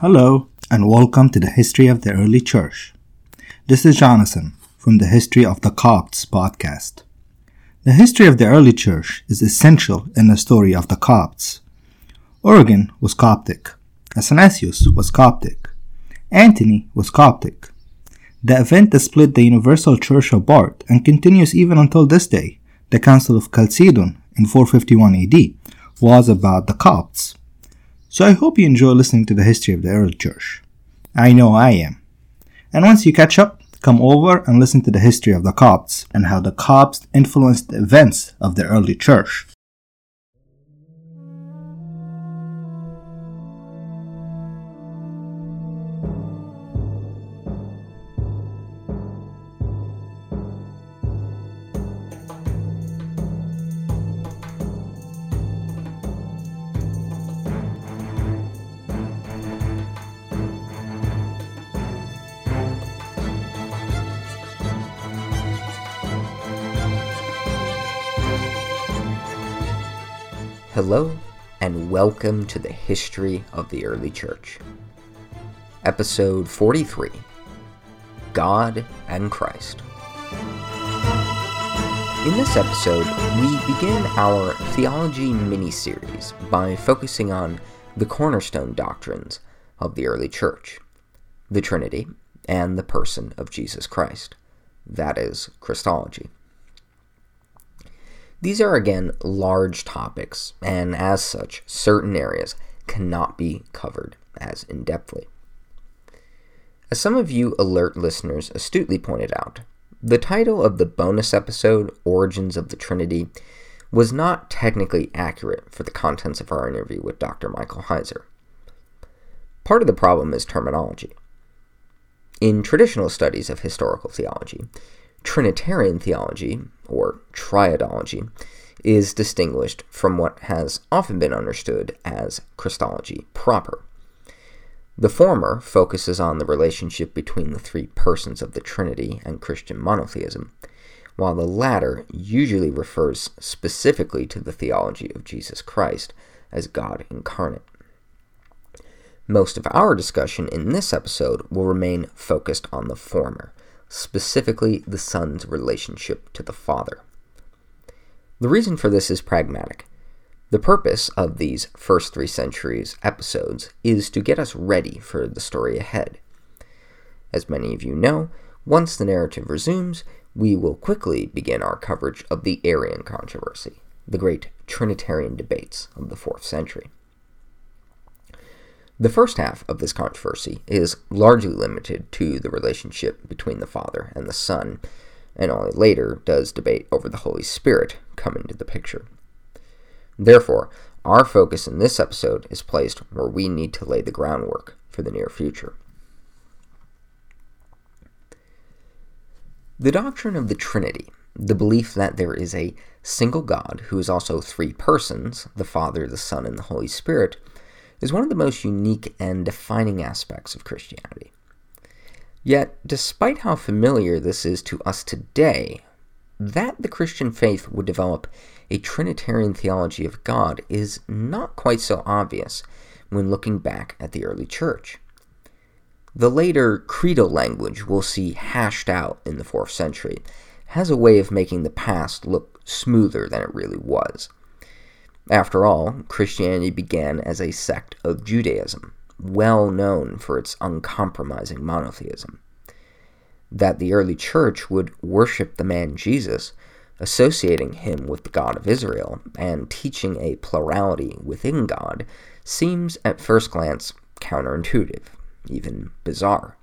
Hello, and welcome to the History of the Early Church. This is Jonathan from the History of the Copts podcast. The history of the early church is essential in the story of the Copts. Origen was Coptic. Athanasius was Coptic. Antony was Coptic. The event that split the universal church apart and continues even until this day, the Council of Chalcedon in 451 AD, was about the Copts. So I hope you enjoy listening to the history of the early church. I know I am. And once you catch up, come over and listen to the history of the Copts and how the Copts influenced the events of the early church. Hello, and welcome to the History of the Early Church. Episode 43, God and Christ. In this episode, we begin our theology mini-series by focusing on the cornerstone doctrines of the early church, the Trinity, and the person of Jesus Christ, that is, Christology. These are again large topics, and as such, certain areas cannot be covered as in-depthly. As some of you alert listeners astutely pointed out, the title of the bonus episode, Origins of the Trinity, was not technically accurate for the contents of our interview with Dr. Michael Heiser. Part of the problem is terminology. In traditional studies of historical theology, Trinitarian theology, or triadology, is distinguished from what has often been understood as Christology proper. The former focuses on the relationship between the three persons of the Trinity and Christian monotheism, while the latter usually refers specifically to the theology of Jesus Christ as God incarnate. Most of our discussion in this episode will remain focused on the former, specifically the Son's relationship to the Father. The reason for this is pragmatic. The purpose of these first 3 centuries episodes is to get us ready for the story ahead. As many of you know, once the narrative resumes, we will quickly begin our coverage of the Arian controversy, the great Trinitarian debates of the 4th century. The first half of this controversy is largely limited to the relationship between the Father and the Son, and only later does debate over the Holy Spirit come into the picture. Therefore, our focus in this episode is placed where we need to lay the groundwork for the near future. The doctrine of the Trinity, the belief that there is a single God who is also 3 persons, the Father, the Son, and the Holy Spirit, is one of the most unique and defining aspects of Christianity. Yet, despite how familiar this is to us today, that the Christian faith would develop a Trinitarian theology of God is not quite so obvious when looking back at the early church. The later creedal language we'll see hashed out in the 4th century has a way of making the past look smoother than it really was. After all, Christianity began as a sect of Judaism, well known for its uncompromising monotheism. That the early church would worship the man Jesus, associating him with the God of Israel, and teaching a plurality within God, seems at first glance counterintuitive, even bizarre.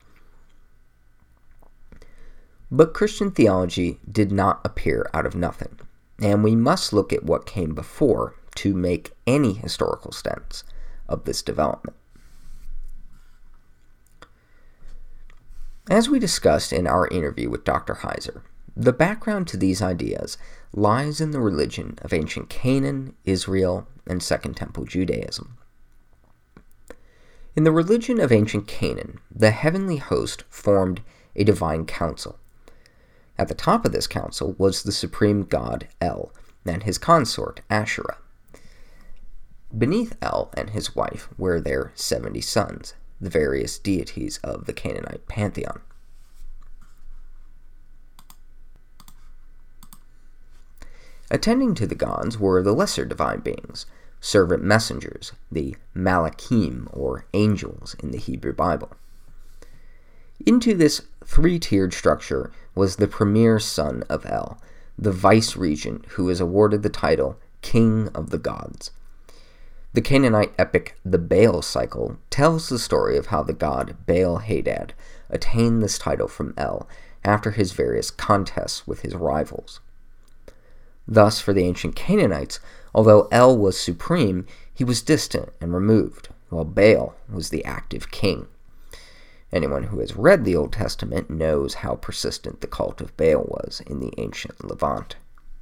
But Christian theology did not appear out of nothing, and we must look at what came before to make any historical sense of this development. As we discussed in our interview with Dr. Heiser, the background to these ideas lies in the religion of ancient Canaan, Israel, and Second Temple Judaism. In the religion of ancient Canaan, the heavenly host formed a divine council. At the top of this council was the supreme god El and his consort Asherah. Beneath El and his wife were their 70 sons, the various deities of the Canaanite pantheon. Attending to the gods were the lesser divine beings, servant messengers, the Malachim, or angels in the Hebrew Bible. Into this three-tiered structure was the premier son of El, the vice-regent who is awarded the title King of the Gods. The Canaanite epic The Baal Cycle tells the story of how the god Baal-Hadad attained this title from El after his various contests with his rivals. Thus, for the ancient Canaanites, although El was supreme, he was distant and removed, while Baal was the active king. Anyone who has read the Old Testament knows how persistent the cult of Baal was in the ancient Levant.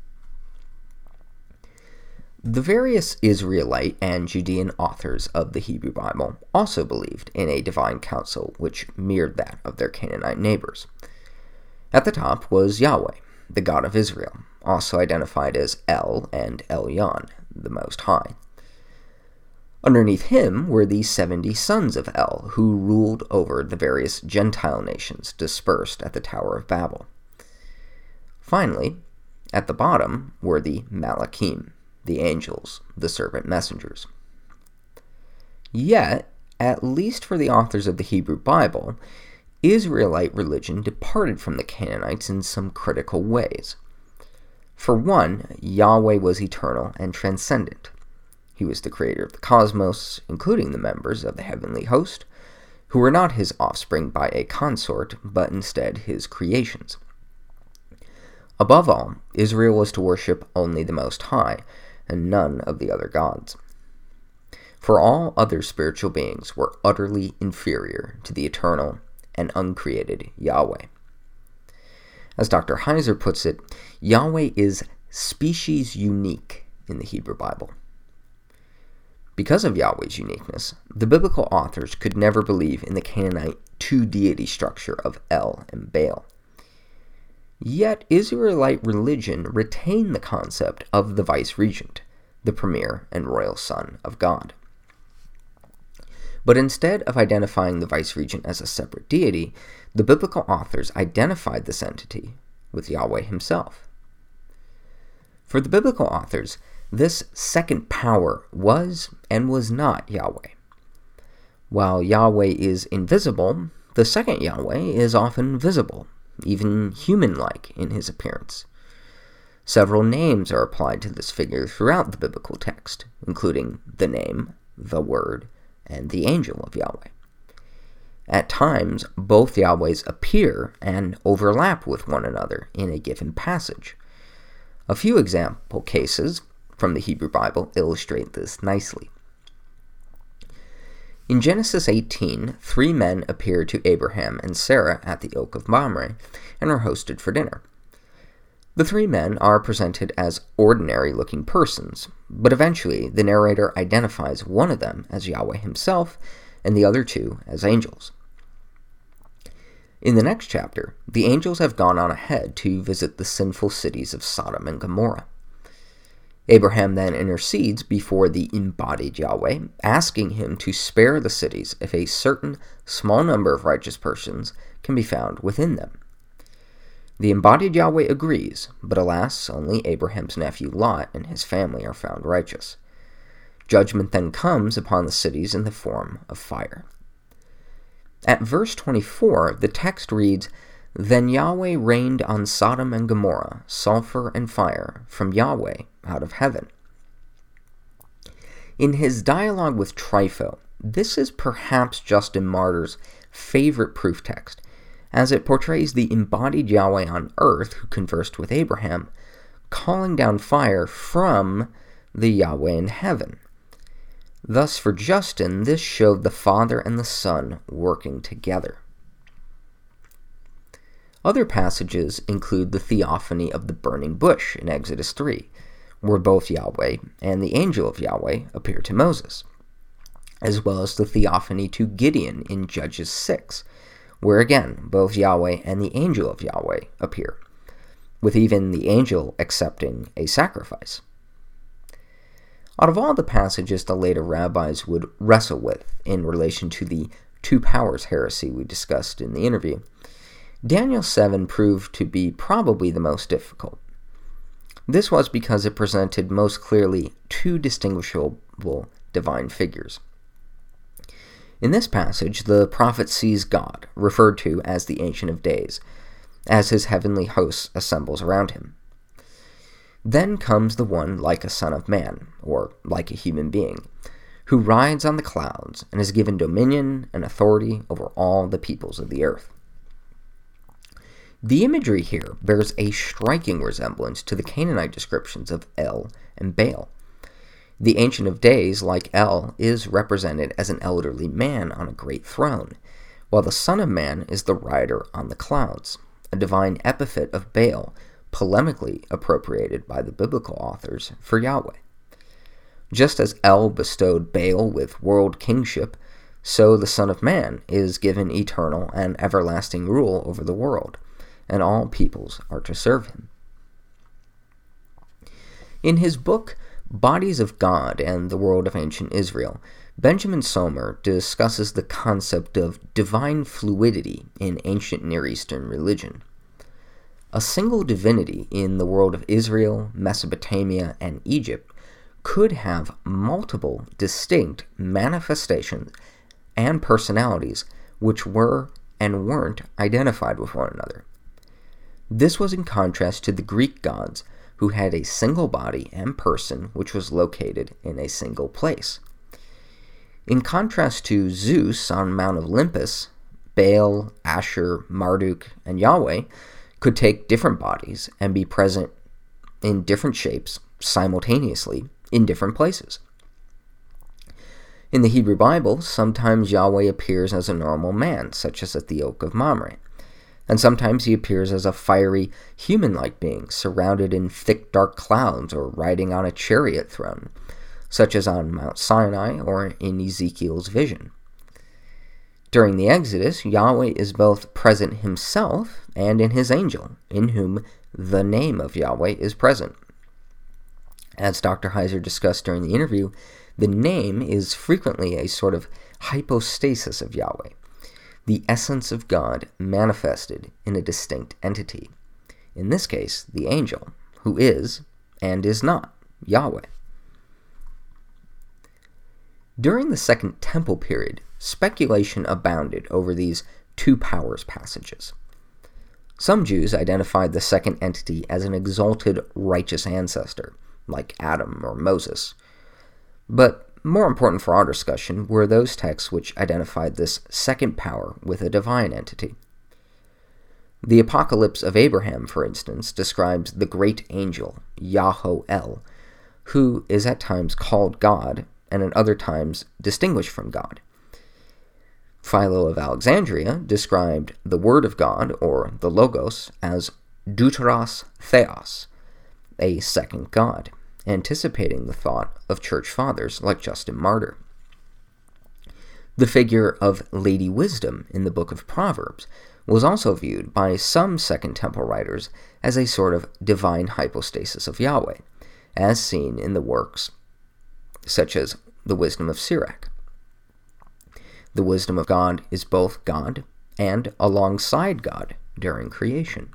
The various Israelite and Judean authors of the Hebrew Bible also believed in a divine council which mirrored that of their Canaanite neighbors. At the top was Yahweh, the God of Israel, also identified as El and Elyon, the Most High. Underneath him were the 70 sons of El, who ruled over the various Gentile nations dispersed at the Tower of Babel. Finally, at the bottom were the Malachim, the angels, the servant messengers. Yet, at least for the authors of the Hebrew Bible, Israelite religion departed from the Canaanites in some critical ways. For one, Yahweh was eternal and transcendent. He was the creator of the cosmos, including the members of the heavenly host, who were not his offspring by a consort, but instead his creations. Above all, Israel was to worship only the Most High, and none of the other gods. For all other spiritual beings were utterly inferior to the eternal and uncreated Yahweh. As Dr. Heiser puts it, Yahweh is species unique in the Hebrew Bible. Because of Yahweh's uniqueness, the biblical authors could never believe in the Canaanite two-deity structure of El and Baal. Yet Israelite religion retained the concept of the vice-regent, the premier and royal son of God. But instead of identifying the vice-regent as a separate deity, the biblical authors identified this entity with Yahweh himself. For the biblical authors, this second power was and was not Yahweh. While Yahweh is invisible, the second Yahweh is often visible, even human-like in his appearance. Several names are applied to this figure throughout the biblical text, including the name, the word, and the angel of Yahweh. At times, both Yahwehs appear and overlap with one another in a given passage. A few example cases from the Hebrew Bible illustrate this nicely. In Genesis 18, 3 men appear to Abraham and Sarah at the oak of Mamre and are hosted for dinner. The 3 men are presented as ordinary-looking persons, but eventually the narrator identifies one of them as Yahweh himself and the other 2 as angels. In the next chapter, the angels have gone on ahead to visit the sinful cities of Sodom and Gomorrah. Abraham then intercedes before the embodied Yahweh, asking him to spare the cities if a certain small number of righteous persons can be found within them. The embodied Yahweh agrees, but alas, only Abraham's nephew Lot and his family are found righteous. Judgment then comes upon the cities in the form of fire. At verse 24, the text reads, "Then Yahweh rained on Sodom and Gomorrah sulfur and fire from Yahweh out of heaven." In his dialogue with Trypho, this is perhaps Justin Martyr's favorite proof text, as it portrays the embodied Yahweh on earth who conversed with Abraham, calling down fire from the Yahweh in heaven. Thus, for Justin, this showed the Father and the Son working together. Other passages include the theophany of the burning bush in Exodus 3, where both Yahweh and the angel of Yahweh appear to Moses, as well as the theophany to Gideon in Judges 6, where again both Yahweh and the angel of Yahweh appear, with even the angel accepting a sacrifice. Out of all the passages the later rabbis would wrestle with in relation to the two powers heresy we discussed in the interview, Daniel 7 proved to be probably the most difficult. This was because it presented most clearly two distinguishable divine figures. In this passage, the prophet sees God, referred to as the Ancient of Days, as his heavenly host assembles around him. Then comes the one like a son of man, or like a human being, who rides on the clouds and is given dominion and authority over all the peoples of the earth. The imagery here bears a striking resemblance to the Canaanite descriptions of El and Baal. The Ancient of Days, like El, is represented as an elderly man on a great throne, while the Son of Man is the rider on the clouds, a divine epithet of Baal, polemically appropriated by the biblical authors for Yahweh. Just as El bestowed Baal with world kingship, so the Son of Man is given eternal and everlasting rule over the world, and all peoples are to serve him. In his book, Bodies of God and the World of Ancient Israel, Benjamin Sommer discusses the concept of divine fluidity in ancient Near Eastern religion. A single divinity in the world of Israel, Mesopotamia, and Egypt could have multiple distinct manifestations and personalities which were and weren't identified with one another. This was in contrast to the Greek gods, who had a single body and person which was located in a single place. In contrast to Zeus on Mount Olympus, Baal, Asher, Marduk, and Yahweh could take different bodies and be present in different shapes simultaneously in different places. In the Hebrew Bible, sometimes Yahweh appears as a normal man, such as at the Oak of Mamre, and sometimes he appears as a fiery, human-like being, surrounded in thick, dark clouds or riding on a chariot throne, such as on Mount Sinai or in Ezekiel's vision. During the Exodus, Yahweh is both present himself and in his angel, in whom the name of Yahweh is present. As Dr. Heiser discussed during the interview, the name is frequently a sort of hypostasis of Yahweh, the essence of God manifested in a distinct entity, in this case, the angel, who is and is not Yahweh. During the Second Temple period, speculation abounded over these two powers passages. Some Jews identified the second entity as an exalted righteous ancestor, like Adam or Moses. But more important for our discussion were those texts which identified this second power with a divine entity. The Apocalypse of Abraham, for instance, describes the great angel, Yahweh, who is at times called God and at other times distinguished from God. Philo of Alexandria described the Word of God, or the Logos, as Deuteros Theos, a second God, anticipating the thought of church fathers like Justin Martyr. The figure of Lady Wisdom in the Book of Proverbs was also viewed by some Second Temple writers as a sort of divine hypostasis of Yahweh, as seen in the works such as the Wisdom of Sirach. The wisdom of God is both God and alongside God during creation.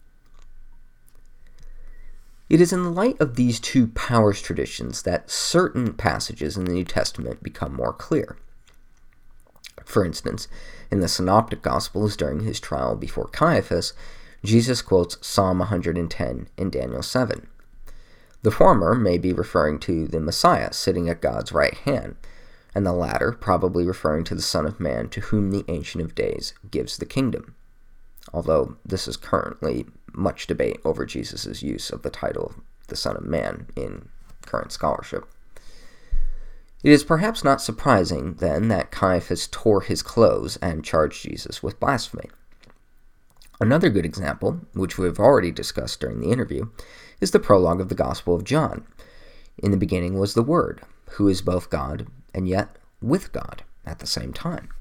It is in the light of these two powers traditions that certain passages in the New Testament become more clear. For instance, in the Synoptic Gospels during his trial before Caiaphas, Jesus quotes Psalm 110 in Daniel 7. The former may be referring to the Messiah sitting at God's right hand, and the latter probably referring to the Son of Man to whom the Ancient of Days gives the kingdom, although this is currently much debate over Jesus' use of the title the Son of Man in current scholarship. It is perhaps not surprising, then, that Caiaphas tore his clothes and charged Jesus with blasphemy. Another good example, which we have already discussed during the interview, is the prologue of the Gospel of John. In the beginning was the Word, who is both God and yet with God at the same time.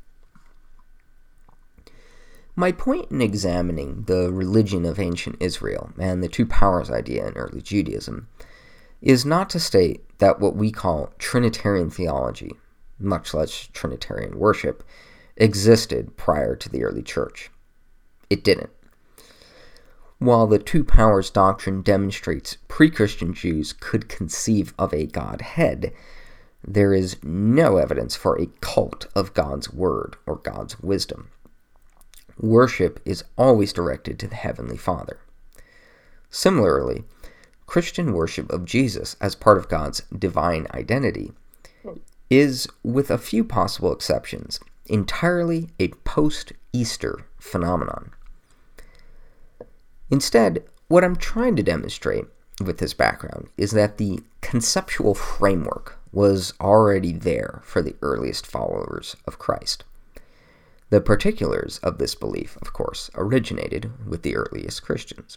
My point in examining the religion of ancient Israel and the two powers idea in early Judaism is not to state that what we call Trinitarian theology, much less Trinitarian worship, existed prior to the early church. It didn't. While the two powers doctrine demonstrates pre-Christian Jews could conceive of a Godhead, there is no evidence for a cult of God's word or God's wisdom. Worship is always directed to the Heavenly Father. Similarly, Christian worship of Jesus as part of God's divine identity is, with a few possible exceptions, entirely a post-Easter phenomenon. Instead, what I'm trying to demonstrate with this background is that the conceptual framework was already there for the earliest followers of Christ. The particulars of this belief, of course, originated with the earliest Christians.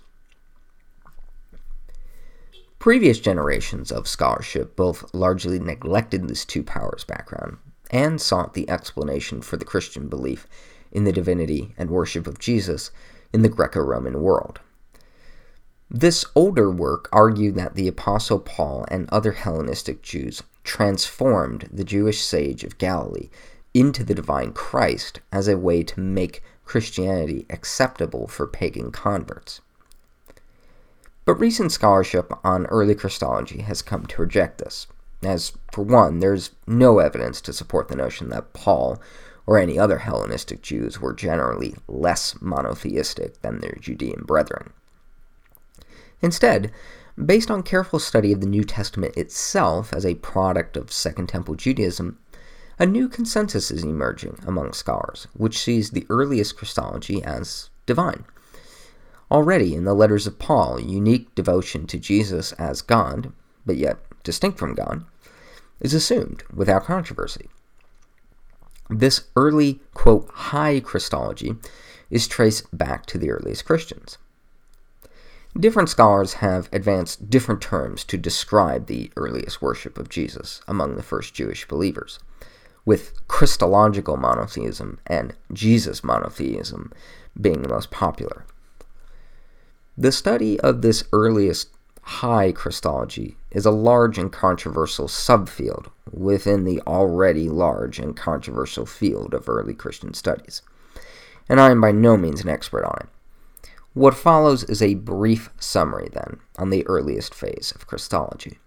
Previous generations of scholarship both largely neglected this two powers background and sought the explanation for the Christian belief in the divinity and worship of Jesus in the Greco-Roman world. This older work argued that the Apostle Paul and other Hellenistic Jews transformed the Jewish sage of Galilee into the divine Christ as a way to make Christianity acceptable for pagan converts. But recent scholarship on early Christology has come to reject this, as, for one, there's no evidence to support the notion that Paul or any other Hellenistic Jews were generally less monotheistic than their Judean brethren. Instead, based on careful study of the New Testament itself as a product of Second Temple Judaism, a new consensus is emerging among scholars, which sees the earliest Christology as divine. Already in the letters of Paul, unique devotion to Jesus as God, but yet distinct from God, is assumed without controversy. This early, quote, high Christology is traced back to the earliest Christians. Different scholars have advanced different terms to describe the earliest worship of Jesus among the first Jewish believers, with Christological monotheism and Jesus monotheism being the most popular. The study of this earliest high Christology is a large and controversial subfield within the already large and controversial field of early Christian studies, and I am by no means an expert on it. What follows is a brief summary, then, on the earliest phase of Christology.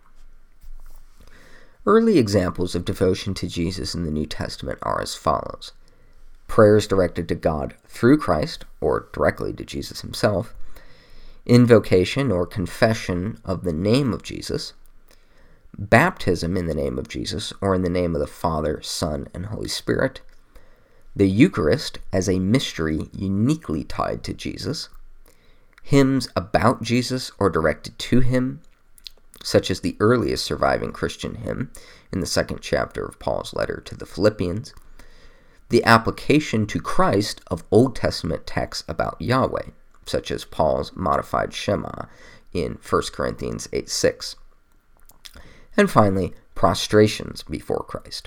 Early examples of devotion to Jesus in the New Testament are as follows: prayers directed to God through Christ, or directly to Jesus himself, invocation or confession of the name of Jesus, baptism in the name of Jesus or in the name of the Father, Son, and Holy Spirit, the Eucharist as a mystery uniquely tied to Jesus, hymns about Jesus or directed to him, such as the earliest surviving Christian hymn in the second chapter of Paul's letter to the Philippians, the application to Christ of Old Testament texts about Yahweh, such as Paul's modified Shema in 1 Corinthians 8:6, and finally, prostrations before Christ.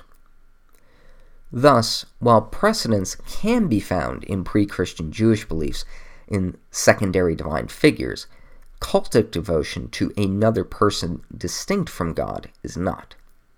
Thus, while precedents can be found in pre-Christian Jewish beliefs in secondary divine figures, cultic devotion to another person distinct from God is not.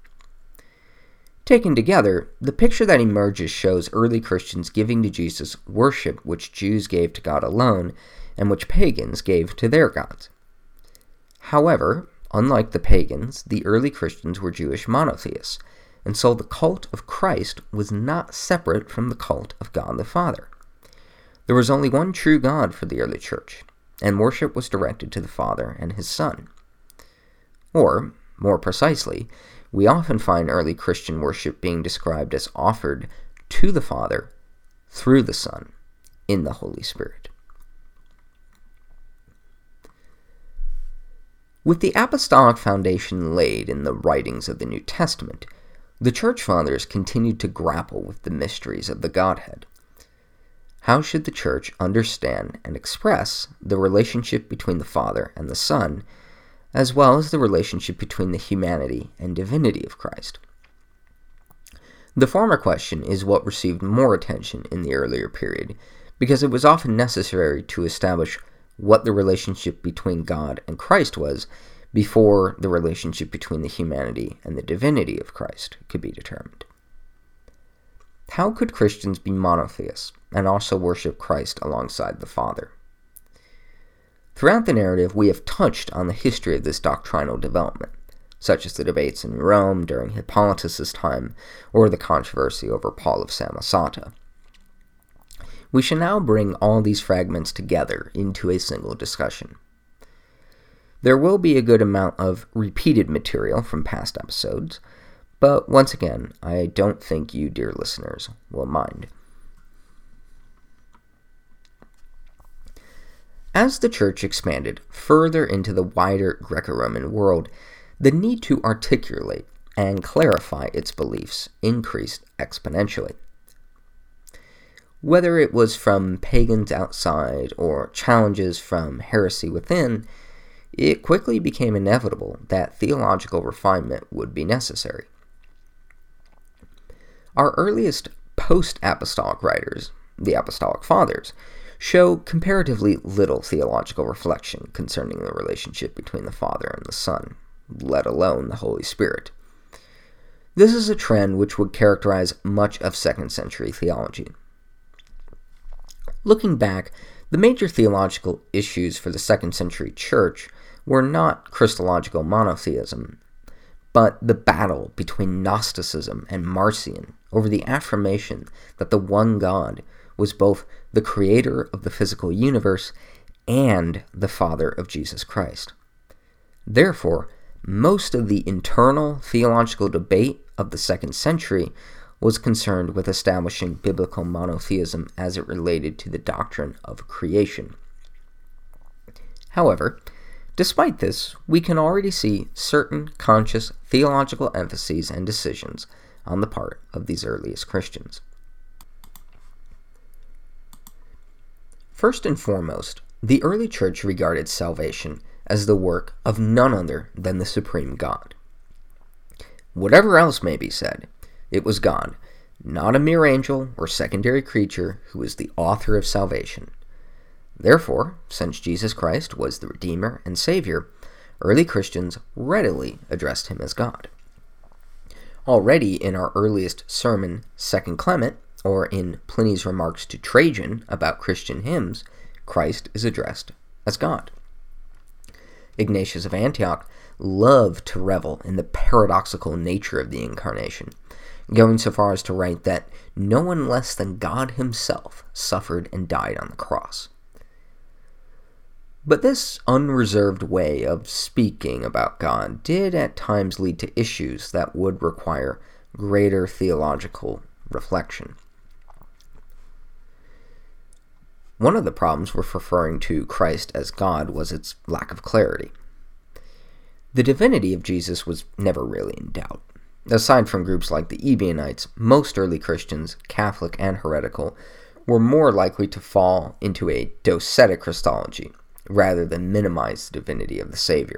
Taken together, the picture that emerges shows early Christians giving to Jesus worship which Jews gave to God alone and which pagans gave to their gods. However, unlike the pagans, the early Christians were Jewish monotheists, and so the cult of Christ was not separate from the cult of God the Father. There was only one true God for the early church, and worship was directed to the Father and his Son. Or, more precisely, we often find early Christian worship being described as offered to the Father through the Son in the Holy Spirit. With the apostolic foundation laid in the writings of the New Testament, the Church Fathers continued to grapple with the mysteries of the Godhead. How should the Church understand and express the relationship between the Father and the Son, as well as the relationship between the humanity and divinity of Christ? The former question is what received more attention in the earlier period, because it was often necessary to establish what the relationship between God and Christ was before the relationship between the humanity and the divinity of Christ could be determined. how could Christians be monotheists and also worship Christ alongside the Father? Throughout the narrative, we have touched on the history of this doctrinal development, such as the debates in Rome during Hippolytus' time or the controversy over Paul of Samosata. We shall now bring all these fragments together into a single discussion. There will be a good amount of repeated material from past episodes, but once again, I don't think you, dear listeners, will mind. As the Church expanded further into the wider Greco-Roman world, the need to articulate and clarify its beliefs increased exponentially. Whether it was from pagans outside or challenges from heresy within, it quickly became inevitable that theological refinement would be necessary. Our earliest post-apostolic writers, the Apostolic Fathers, show comparatively little theological reflection concerning the relationship between the Father and the Son, let alone the Holy Spirit. This is a trend which would characterize much of 2nd century theology. Looking back, the major theological issues for the 2nd century church were not Christological monotheism, but the battle between Gnosticism and Marcion over the affirmation that the one God was both the creator of the physical universe and the Father of Jesus Christ. Therefore, most of the internal theological debate of the 2nd century was concerned with establishing biblical monotheism as it related to the doctrine of creation. However, despite this, we can already see certain conscious theological emphases and decisions on the part of these earliest Christians. First and foremost, the early church regarded salvation as the work of none other than the supreme God. Whatever else may be said, it was God, not a mere angel or secondary creature, who is the author of salvation. Therefore, since Jesus Christ was the Redeemer and Savior, early Christians readily addressed him as God. Already in our earliest sermon, 2 Clement, or in Pliny's remarks to Trajan about Christian hymns, Christ is addressed as God. Ignatius of Antioch loved to revel in the paradoxical nature of the Incarnation, going so far as to write that no one less than God himself suffered and died on the cross. But this unreserved way of speaking about God did at times lead to issues that would require greater theological reflection. One of the problems with referring to Christ as God was its lack of clarity. The divinity of Jesus was never really in doubt. Aside from groups like the Ebionites, most early Christians, Catholic and heretical, were more likely to fall into a docetic Christology, rather than minimize the divinity of the Savior.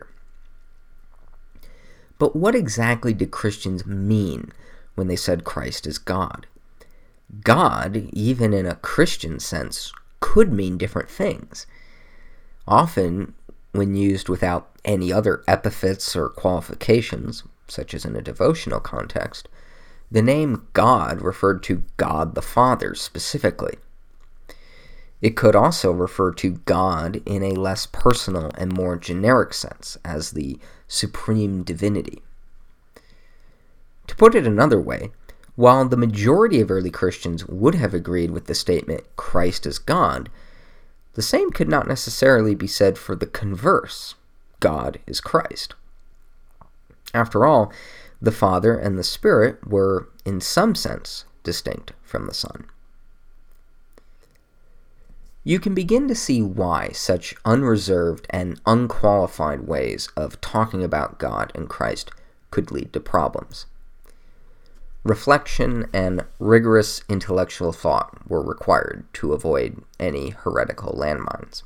But what exactly did Christians mean when they said Christ is God? God, even in a Christian sense, could mean different things. Often, when used without any other epithets or qualifications, such as in a devotional context, the name God referred to God the Father specifically. It could also refer to God in a less personal and more generic sense, as the supreme divinity. To put it another way, while the majority of early Christians would have agreed with the statement, Christ is God, the same could not necessarily be said for the converse, God is Christ. After all, the Father and the Spirit were, in some sense, distinct from the Son. You can begin to see why such unreserved and unqualified ways of talking about God and Christ could lead to problems. Reflection and rigorous intellectual thought were required to avoid any heretical landmines.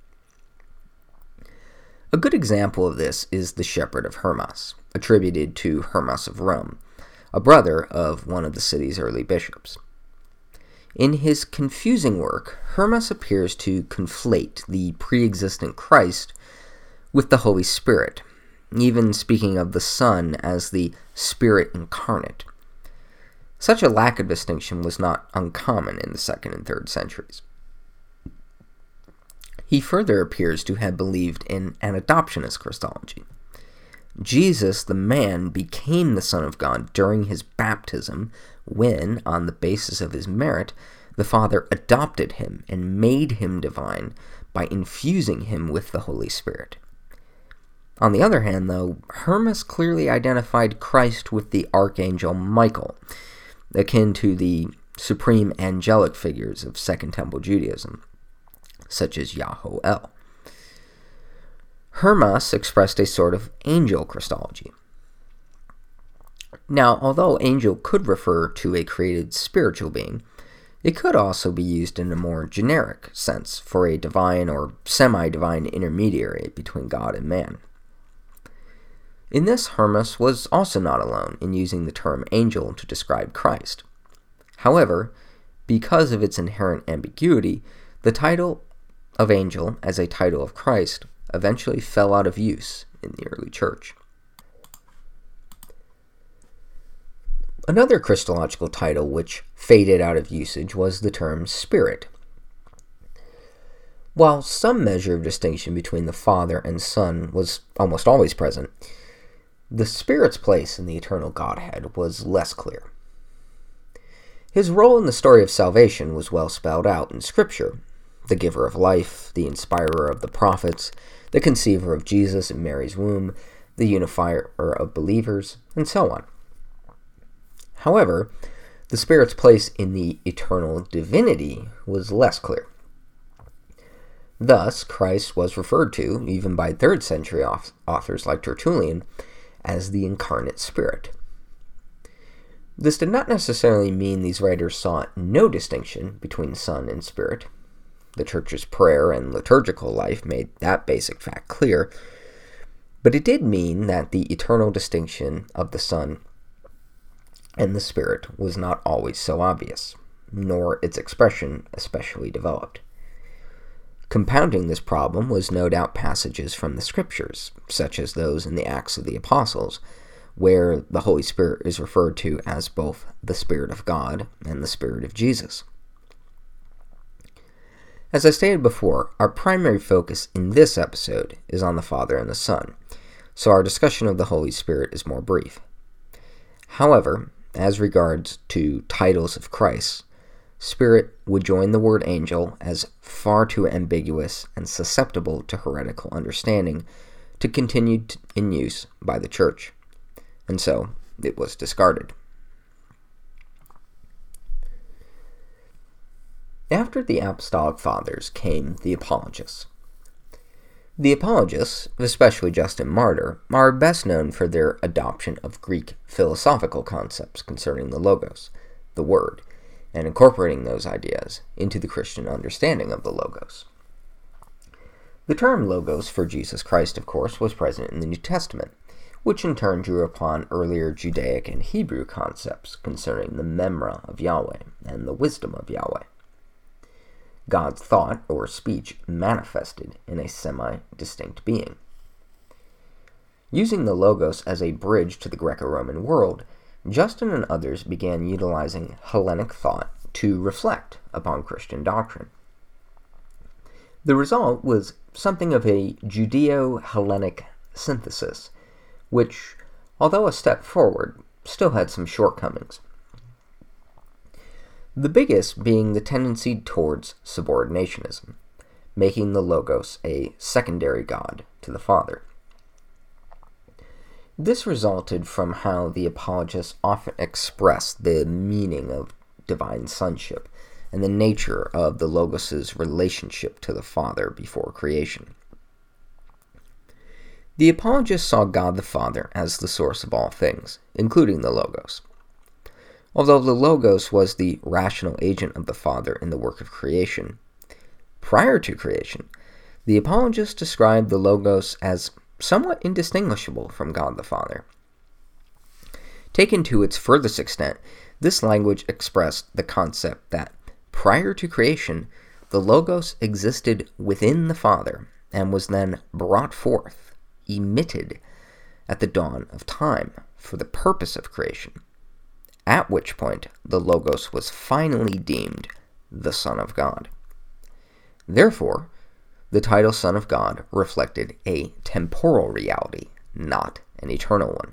A good example of this is the Shepherd of Hermas, attributed to Hermas of Rome, a brother of one of the city's early bishops. In his confusing work, Hermas appears to conflate the pre-existent Christ with the Holy Spirit, even speaking of the Son as the Spirit incarnate. Such a lack of distinction was not uncommon in the 2nd and 3rd centuries. He further appears to have believed in an adoptionist Christology. Jesus, the man, became the Son of God during his baptism when, on the basis of his merit, the Father adopted him and made him divine by infusing him with the Holy Spirit. On the other hand, though, Hermas clearly identified Christ with the archangel Michael, akin to the supreme angelic figures of Second Temple Judaism, such as Yahweh. Hermas expressed a sort of angel Christology. Now, although angel could refer to a created spiritual being, it could also be used in a more generic sense for a divine or semi-divine intermediary between God and man. In this, Hermas was also not alone in using the term angel to describe Christ. However, because of its inherent ambiguity, the title of angel as a title of Christ eventually fell out of use in the early church. Another Christological title which faded out of usage was the term Spirit. While some measure of distinction between the Father and Son was almost always present, the Spirit's place in the eternal Godhead was less clear. His role in the story of salvation was well spelled out in Scripture: the giver of life, the inspirer of the prophets, the conceiver of Jesus in Mary's womb, the unifier of believers, and so on. However, the Spirit's place in the eternal divinity was less clear. Thus, Christ was referred to, even by 3rd century authors like Tertullian, as the incarnate Spirit. This did not necessarily mean these writers saw no distinction between Son and Spirit. The Church's prayer and liturgical life made that basic fact clear, but it did mean that the eternal distinction of the Son and the Spirit was not always so obvious, nor its expression especially developed. Compounding this problem was no doubt passages from the Scriptures, such as those in the Acts of the Apostles, where the Holy Spirit is referred to as both the Spirit of God and the Spirit of Jesus. As I stated before, our primary focus in this episode is on the Father and the Son, so our discussion of the Holy Spirit is more brief. However, as regards to titles of Christ, Spirit would join the word angel as far too ambiguous and susceptible to heretical understanding to continue in use by the Church, and so it was discarded. After the Apostolic Fathers came the Apologists. The Apologists, especially Justin Martyr, are best known for their adoption of Greek philosophical concepts concerning the Logos, the Word, and incorporating those ideas into the Christian understanding of the Logos. The term Logos for Jesus Christ, of course, was present in the New Testament, which in turn drew upon earlier Judaic and Hebrew concepts concerning the Memra of Yahweh and the wisdom of Yahweh. God's thought or speech manifested in a semi-distinct being. Using the Logos as a bridge to the Greco-Roman world, Justin and others began utilizing Hellenic thought to reflect upon Christian doctrine. The result was something of a Judeo-Hellenic synthesis, which, although a step forward, still had some shortcomings. The biggest being the tendency towards subordinationism, making the Logos a secondary God to the Father. This resulted from how the apologists often expressed the meaning of divine sonship and the nature of the Logos' relationship to the Father before creation. The apologists saw God the Father as the source of all things, including the Logos. Although the Logos was the rational agent of the Father in the work of creation, prior to creation, the apologists described the Logos as somewhat indistinguishable from God the Father. Taken to its furthest extent, this language expressed the concept that, prior to creation, the Logos existed within the Father and was then brought forth, emitted, at the dawn of time for the purpose of creation, at which point the Logos was finally deemed the Son of God. Therefore, the title Son of God reflected a temporal reality, not an eternal one.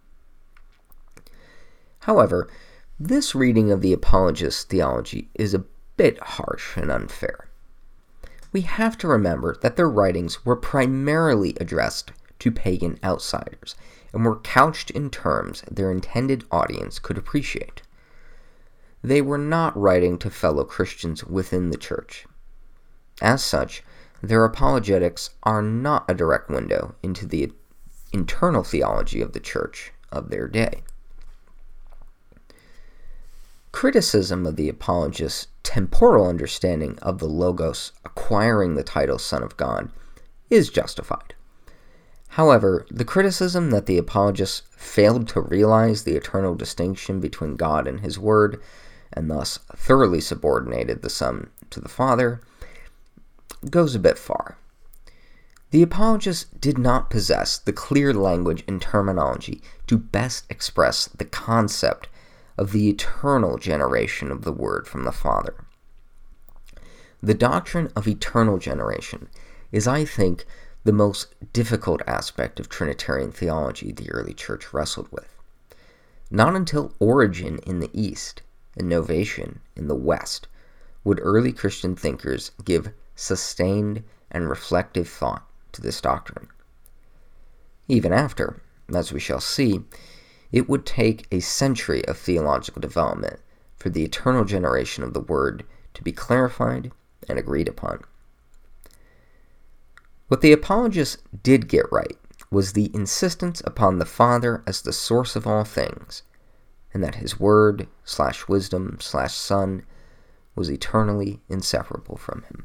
However, this reading of the apologist's theology is a bit harsh and unfair. We have to remember that their writings were primarily addressed to pagan outsiders and were couched in terms their intended audience could appreciate. They were not writing to fellow Christians within the church. As such, their apologetics are not a direct window into the internal theology of the church of their day. Criticism of the apologist's temporal understanding of the Logos acquiring the title Son of God is justified. However, the criticism that the apologist failed to realize the eternal distinction between God and His Word, and thus thoroughly subordinated the Son to the Father, goes a bit far. The apologist did not possess the clear language and terminology to best express the concept of the eternal generation of the Word from the Father. The doctrine of eternal generation is, I think, the most difficult aspect of Trinitarian theology the early Church wrestled with. Not until Origen in the East and Novatian in the West would early Christian thinkers give sustained and reflective thought to this doctrine. Even after, as we shall see, it would take a century of theological development for the eternal generation of the Word to be clarified and agreed upon. What the apologists did get right was the insistence upon the Father as the source of all things, and that His Word/Wisdom/Son was eternally inseparable from Him.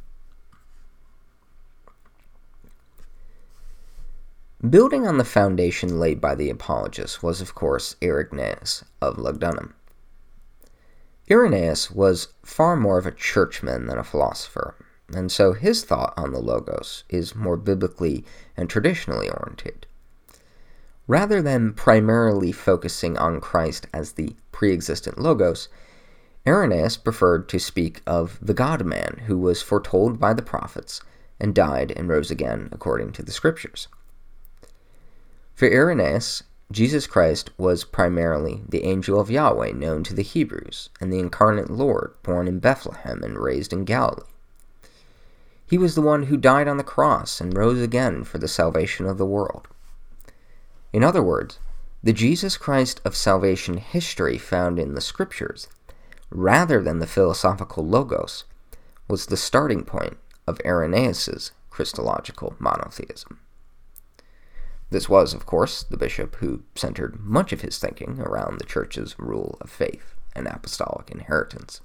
Building on the foundation laid by the apologists was, of course, Irenaeus of Lugdunum. Irenaeus was far more of a churchman than a philosopher, and so his thought on the Logos is more biblically and traditionally oriented. Rather than primarily focusing on Christ as the pre-existent Logos, Irenaeus preferred to speak of the God-man who was foretold by the prophets and died and rose again according to the Scriptures. For Irenaeus, Jesus Christ was primarily the angel of Yahweh known to the Hebrews and the incarnate Lord born in Bethlehem and raised in Galilee. He was the one who died on the cross and rose again for the salvation of the world. In other words, the Jesus Christ of salvation history found in the Scriptures, rather than the philosophical Logos, was the starting point of Irenaeus' Christological monotheism. This was, of course, the bishop who centered much of his thinking around the Church's rule of faith and apostolic inheritance.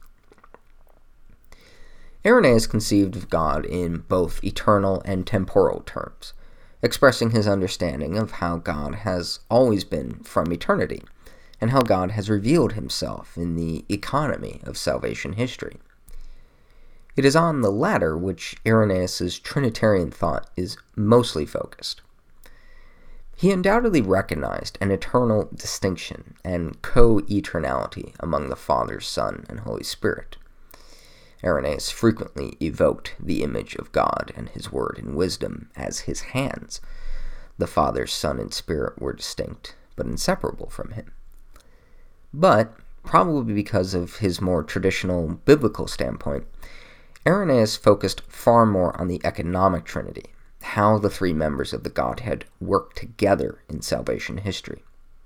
Irenaeus conceived of God in both eternal and temporal terms, expressing his understanding of how God has always been from eternity, and how God has revealed Himself in the economy of salvation history. It is on the latter which Irenaeus' Trinitarian thought is mostly focused. He undoubtedly recognized an eternal distinction and co-eternality among the Father, Son, and Holy Spirit. Irenaeus frequently evoked the image of God and His Word and wisdom as His hands. The Father, Son, and Spirit were distinct, but inseparable from Him. But, probably because of his more traditional biblical standpoint, Irenaeus focused far more on the economic Trinity, how the three members of the Godhead work together in salvation history.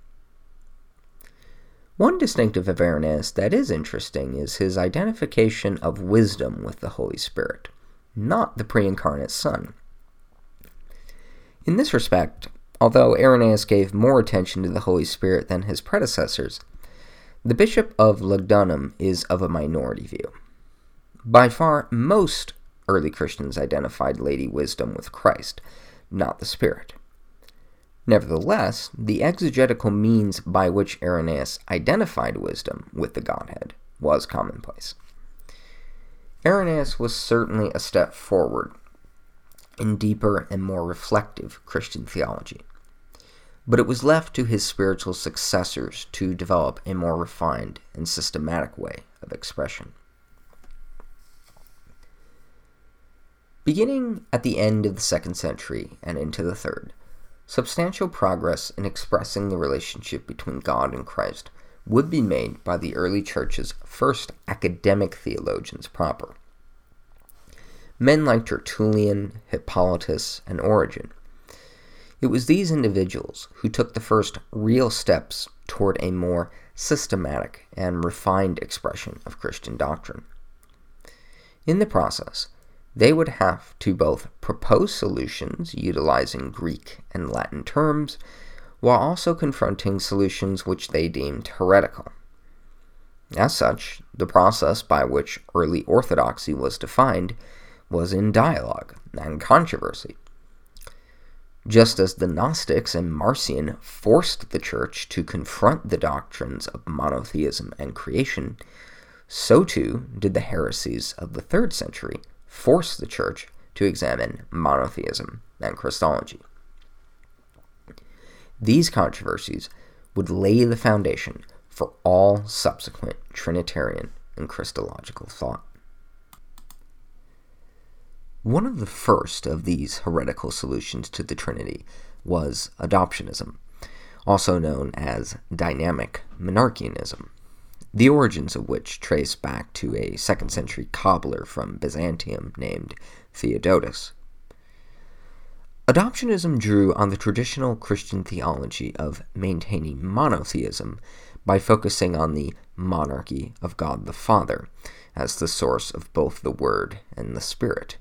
One distinctive of Irenaeus that is interesting is his identification of wisdom with the Holy Spirit, not the pre-incarnate Son. In this respect, although Irenaeus gave more attention to the Holy Spirit than his predecessors, the Bishop of Lugdunum is of a minority view. By far, most early Christians identified Lady Wisdom with Christ, not the Spirit. Nevertheless, the exegetical means by which Irenaeus identified wisdom with the Godhead was commonplace. Irenaeus was certainly a step forward in deeper and more reflective Christian theology. but it was left to his spiritual successors to develop a more refined and systematic way of expression. Beginning at the end of the 2nd century and into the 3rd, substantial progress in expressing the relationship between God and Christ would be made by the early church's first academic theologians proper. Men like Tertullian, Hippolytus, and Origen. It was these individuals who took the first real steps toward a more systematic and refined expression of Christian doctrine. In the process, they would have to both propose solutions utilizing Greek and Latin terms, while also confronting solutions which they deemed heretical. As such, the process by which early orthodoxy was defined was in dialogue and controversy. Just as the Gnostics and Marcion forced the Church to confront the doctrines of monotheism and creation, so too did the heresies of the 3rd century force the Church to examine monotheism and Christology. These controversies would lay the foundation for all subsequent Trinitarian and Christological thought. One of the first of these heretical solutions to the Trinity was adoptionism, also known as dynamic monarchianism, the origins of which trace back to a 2nd century cobbler from Byzantium named Theodotus. Adoptionism drew on the traditional Christian theology of maintaining monotheism by focusing on the monarchy of God the Father as the source of both the Word and the Spirit.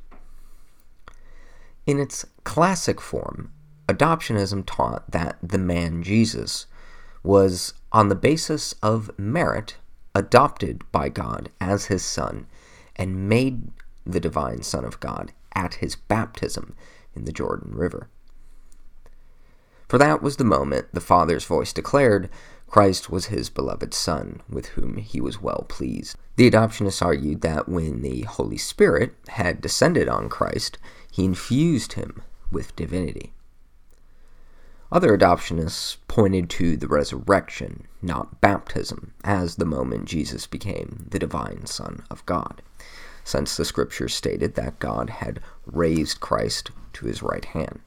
In its classic form, adoptionism taught that the man Jesus was, on the basis of merit, adopted by God as his son and made the divine Son of God at his baptism in the Jordan River. For that was the moment the Father's voice declared Christ was his beloved Son, with whom he was well pleased. The adoptionists argued that when the Holy Spirit had descended on Christ, he infused him with divinity. Other adoptionists pointed to the resurrection, not baptism, as the moment Jesus became the divine Son of God, since the Scriptures stated that God had raised Christ to his right hand.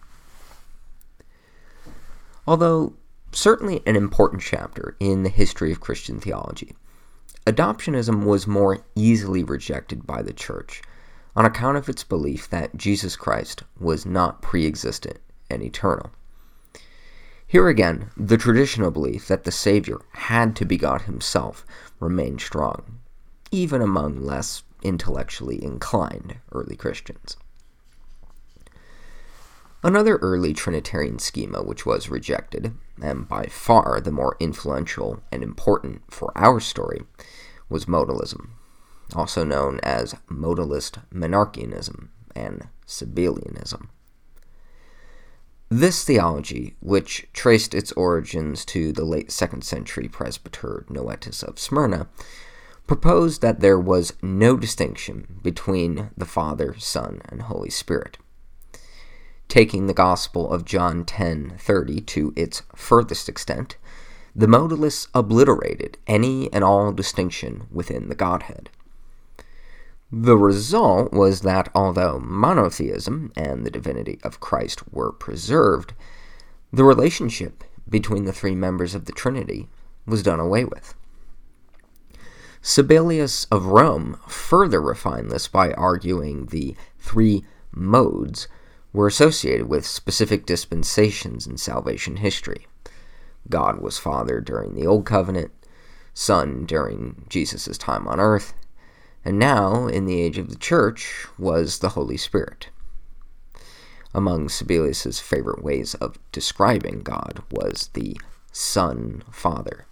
Although certainly an important chapter in the history of Christian theology, adoptionism was more easily rejected by the Church on account of its belief that Jesus Christ was not pre-existent and eternal. Here again, the traditional belief that the Savior had to be God himself remained strong, even among less intellectually inclined early Christians. Another early Trinitarian schema which was rejected, and by far the more influential and important for our story, was modalism, also known as modalist monarchianism and Sabellianism. This theology, which traced its origins to the late 2nd century presbyter Noetus of Smyrna, proposed that there was no distinction between the Father, Son, and Holy Spirit. Taking the Gospel of John 10:30 to its furthest extent, the modalists obliterated any and all distinction within the Godhead. The result was that although monotheism and the divinity of Christ were preserved, the relationship between the three members of the Trinity was done away with. Sabellius of Rome further refined this by arguing the three modes were associated with specific dispensations in salvation history. God was Father during the Old Covenant, Son during Jesus' time on earth, and now, in the age of the Church, was the Holy Spirit. Among Sabellius' favorite ways of describing God was the Son Father.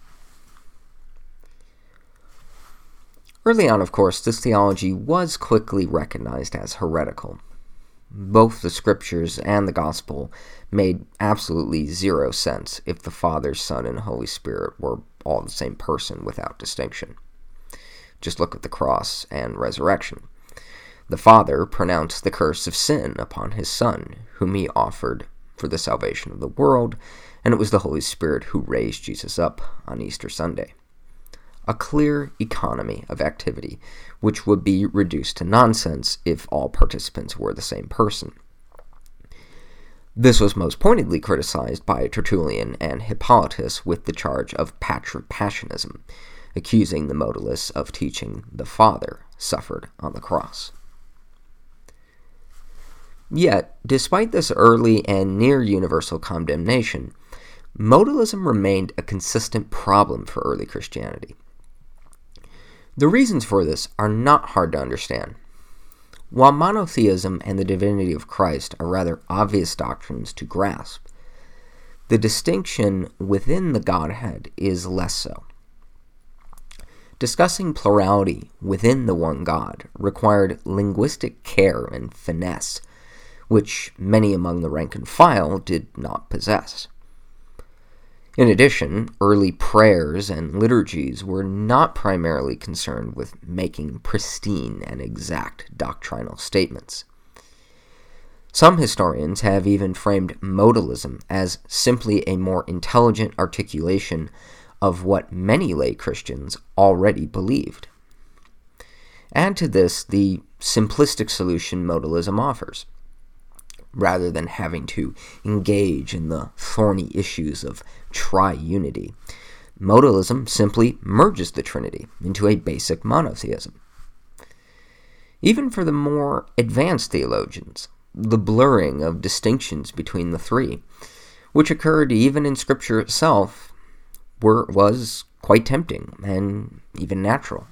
Early on, of course, this theology was quickly recognized as heretical. Both the Scriptures and the Gospel made absolutely zero sense if the Father, Son, and Holy Spirit were all the same person without distinction. Just look at the cross and resurrection. The Father pronounced the curse of sin upon his Son, whom he offered for the salvation of the world, and it was the Holy Spirit who raised Jesus up on Easter Sunday. A clear economy of activity, which would be reduced to nonsense if all participants were the same person. This was most pointedly criticized by Tertullian and Hippolytus with the charge of patripassionism, accusing the modalists of teaching the Father suffered on the cross. Yet, despite this early and near-universal condemnation, modalism remained a consistent problem for early Christianity. The reasons for this are not hard to understand. While monotheism and the divinity of Christ are rather obvious doctrines to grasp, the distinction within the Godhead is less so. Discussing plurality within the one God required linguistic care and finesse, which many among the rank and file did not possess. In addition, early prayers and liturgies were not primarily concerned with making pristine and exact doctrinal statements. Some historians have even framed modalism as simply a more intelligent articulation of what many lay Christians already believed. Add to this the simplistic solution modalism offers. Rather than having to engage in the thorny issues of triunity, modalism simply merges the Trinity into a basic monotheism. Even for the more advanced theologians, the blurring of distinctions between the three, which occurred even in Scripture itself, was quite tempting and even natural.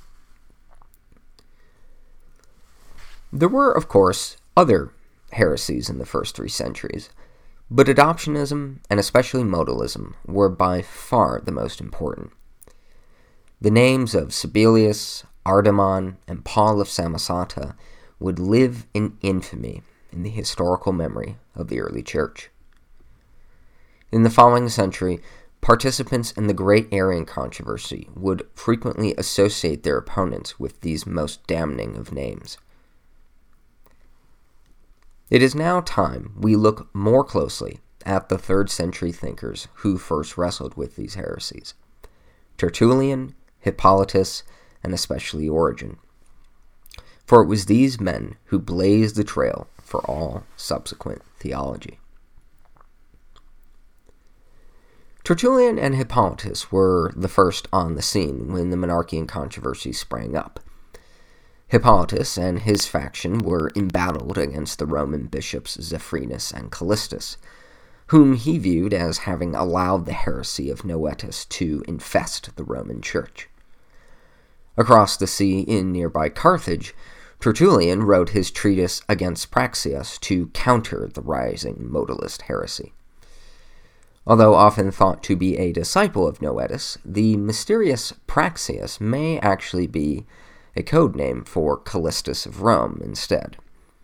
There were, of course, other heresies in the first 3 centuries, but adoptionism, and especially modalism, were by far the most important. The names of Sabellius, Ardemon, and Paul of Samosata would live in infamy in the historical memory of the early church. In the following century, participants in the Great Arian controversy would frequently associate their opponents with these most damning of names. It is now time we look more closely at the 3rd century thinkers who first wrestled with these heresies: Tertullian, Hippolytus, and especially Origen. For it was these men who blazed the trail for all subsequent theology. Tertullian and Hippolytus were the first on the scene when the Monarchian controversy sprang up. Hippolytus and his faction were embattled against the Roman bishops Zephyrinus and Callistus, whom he viewed as having allowed the heresy of Noetus to infest the Roman Church. Across the sea in nearby Carthage, Tertullian wrote his treatise Against Praxeas to counter the rising modalist heresy. Although often thought to be a disciple of Noetus, the mysterious Praxeas may actually be a code name for Callistus of Rome instead.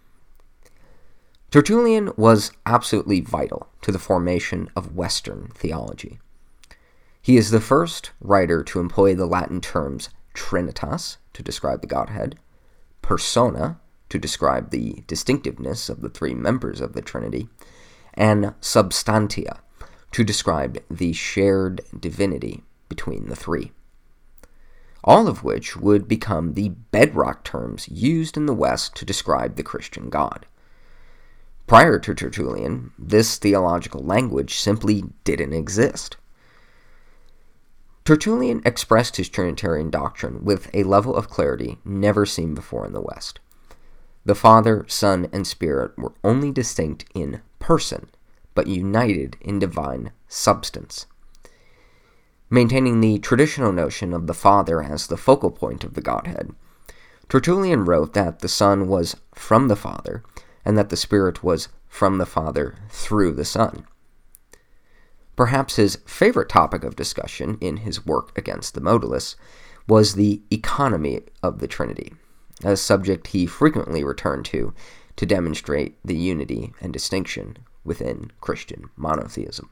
Tertullian was absolutely vital to the formation of Western theology. He is the first writer to employ the Latin terms Trinitas to describe the Godhead, persona to describe the distinctiveness of the 3 members of the Trinity, and substantia to describe the shared divinity between the 3. All of which would become the bedrock terms used in the West to describe the Christian God. Prior to Tertullian, this theological language simply didn't exist. Tertullian expressed his Trinitarian doctrine with a level of clarity never seen before in the West. The Father, Son, and Spirit were only distinct in person, but united in divine substance. Maintaining the traditional notion of the Father as the focal point of the Godhead, Tertullian wrote that the Son was from the Father, and that the Spirit was from the Father through the Son. Perhaps his favorite topic of discussion in his work against the modalists was the economy of the Trinity, a subject he frequently returned to demonstrate the unity and distinction within Christian monotheism.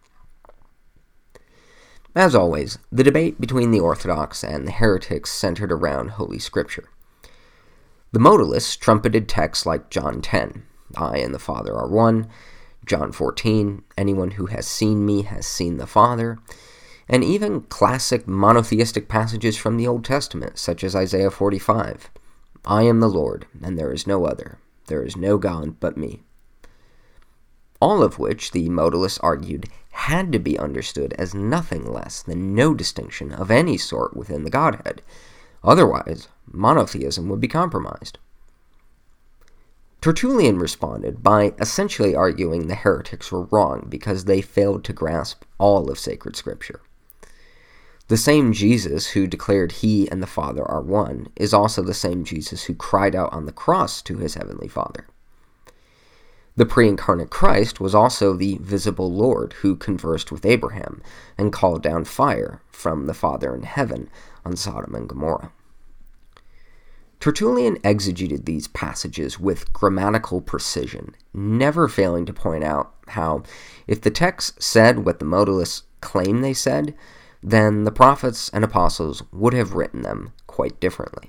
As always, the debate between the Orthodox and the heretics centered around Holy Scripture. The modalists trumpeted texts like John 10, I and the Father are one, John 14, anyone who has seen me has seen the Father, and even classic monotheistic passages from the Old Testament, such as Isaiah 45, I am the Lord, and there is no other. There is no God but me. All of which, the modalists argued, had to be understood as nothing less than no distinction of any sort within the Godhead. Otherwise, monotheism would be compromised. Tertullian responded by essentially arguing the heretics were wrong because they failed to grasp all of sacred Scripture. The same Jesus who declared he and the Father are one is also the same Jesus who cried out on the cross to his heavenly Father. The pre-incarnate Christ was also the visible Lord who conversed with Abraham and called down fire from the Father in heaven on Sodom and Gomorrah. Tertullian exegeted these passages with grammatical precision, never failing to point out how, if the text said what the modalists claim they said, then the prophets and apostles would have written them quite differently.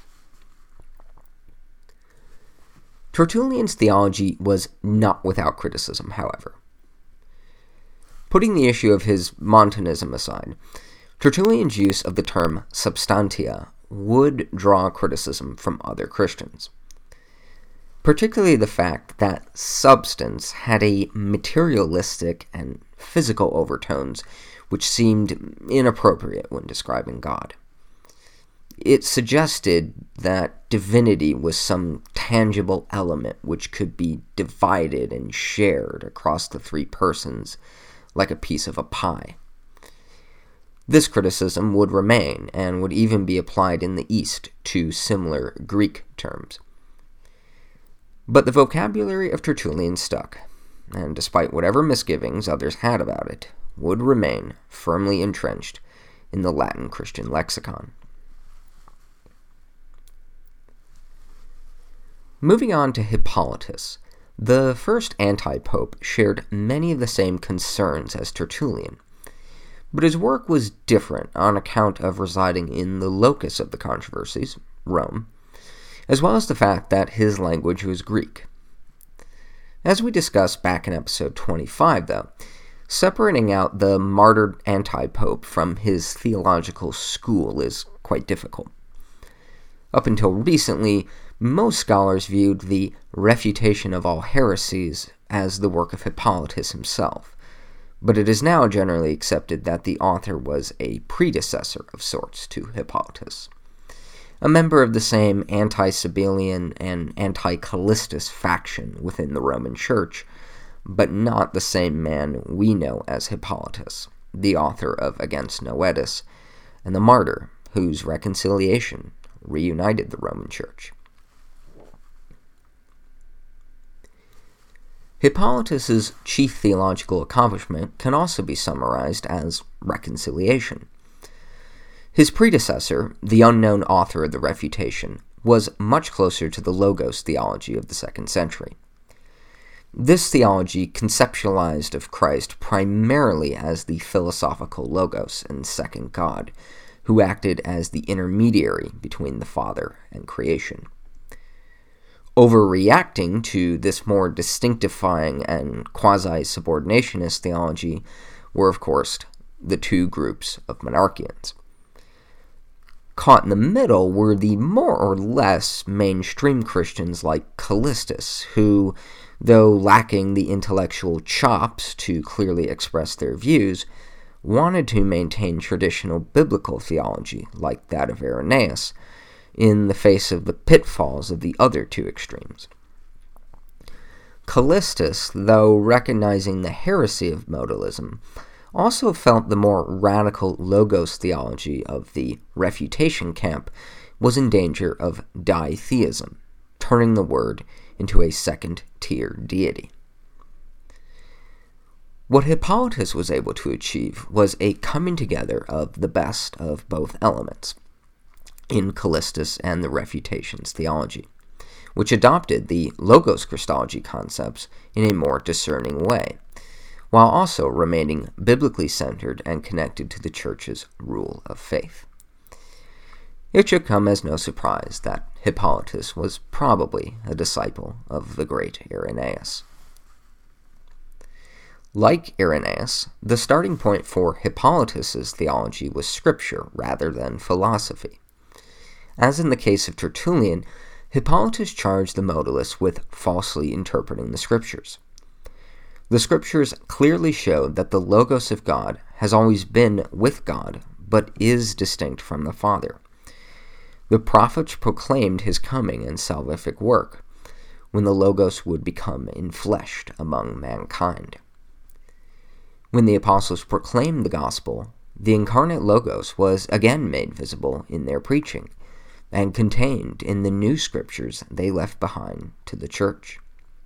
Tertullian's theology was not without criticism, however. Putting the issue of his Montanism aside, Tertullian's use of the term substantia would draw criticism from other Christians, particularly the fact that substance had a materialistic and physical overtones which seemed inappropriate when describing God. It suggested that divinity was some tangible element which could be divided and shared across the three persons like a piece of a pie. This criticism would remain and would even be applied in the East to similar Greek terms. But the vocabulary of Tertullian stuck, and despite whatever misgivings others had about it, would remain firmly entrenched in the Latin Christian lexicon. Moving on to Hippolytus, the first anti-pope shared many of the same concerns as Tertullian, but his work was different on account of residing in the locus of the controversies, Rome, as well as the fact that his language was Greek. As we discussed back in episode 25, though, separating out the martyred anti-pope from his theological school is quite difficult. Up until recently, most scholars viewed the Refutation of All Heresies as the work of Hippolytus himself, but it is now generally accepted that the author was a predecessor of sorts to Hippolytus, a member of the same anti-Sabellian and anti-Callistus faction within the Roman Church, but not the same man we know as Hippolytus, the author of Against Noetus, and the martyr whose reconciliation reunited the Roman Church. Hippolytus's chief theological accomplishment can also be summarized as reconciliation. His predecessor, the unknown author of the Refutation, was much closer to the Logos theology of the 2nd century. This theology conceptualized of Christ primarily as the philosophical Logos and second God, who acted as the intermediary between the Father and creation. Overreacting to this more distinctifying and quasi-subordinationist theology were, of course, the two groups of monarchians. Caught in the middle were the more or less mainstream Christians like Callistus, who, though lacking the intellectual chops to clearly express their views, wanted to maintain traditional biblical theology like that of Irenaeus, in the face of the pitfalls of the other two extremes. Callistus, though recognizing the heresy of modalism, also felt the more radical Logos theology of the Refutation camp was in danger of ditheism, turning the Word into a second-tier deity. What Hippolytus was able to achieve was a coming together of the best of both elements in Callistus and the Refutation's theology, which adopted the Logos Christology concepts in a more discerning way, while also remaining biblically centered and connected to the Church's rule of faith. It should come as no surprise that Hippolytus was probably a disciple of the great Irenaeus. Like Irenaeus, the starting point for Hippolytus's theology was scripture rather than philosophy. As in the case of Tertullian, Hippolytus charged the modalists with falsely interpreting the scriptures. The scriptures clearly showed that the Logos of God has always been with God, but is distinct from the Father. The prophets proclaimed his coming and salvific work, when the Logos would become enfleshed among mankind. When the apostles proclaimed the gospel, the incarnate Logos was again made visible in their preaching, and contained in the new scriptures they left behind to the church.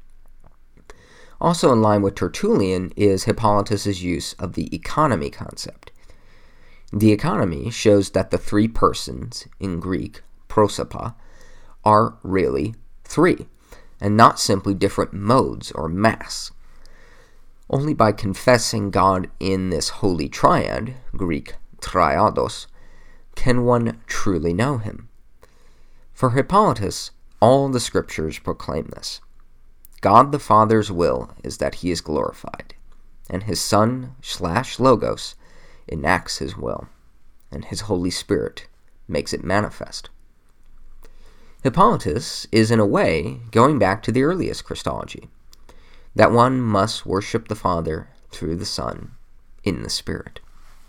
Also in line with Tertullian is Hippolytus's use of the economy concept. The economy shows that the three persons, in Greek, prosopa, are really three, and not simply different modes or mass. Only by confessing God in this holy triad, Greek triados, can one truly know him. For Hippolytus, all the scriptures proclaim this. God the Father's will is that he is glorified, and his Son/Logos enacts his will, and his Holy Spirit makes it manifest. Hippolytus is in a way going back to the earliest Christology, that one must worship the Father through the Son in the Spirit.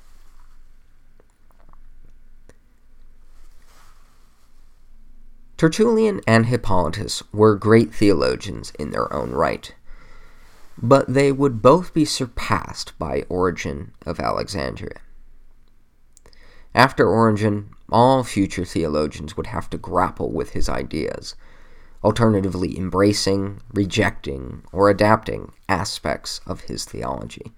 Tertullian and Hippolytus were great theologians in their own right, but they would both be surpassed by Origen of Alexandria. After Origen, all future theologians would have to grapple with his ideas, alternatively embracing, rejecting, or adapting aspects of his theology.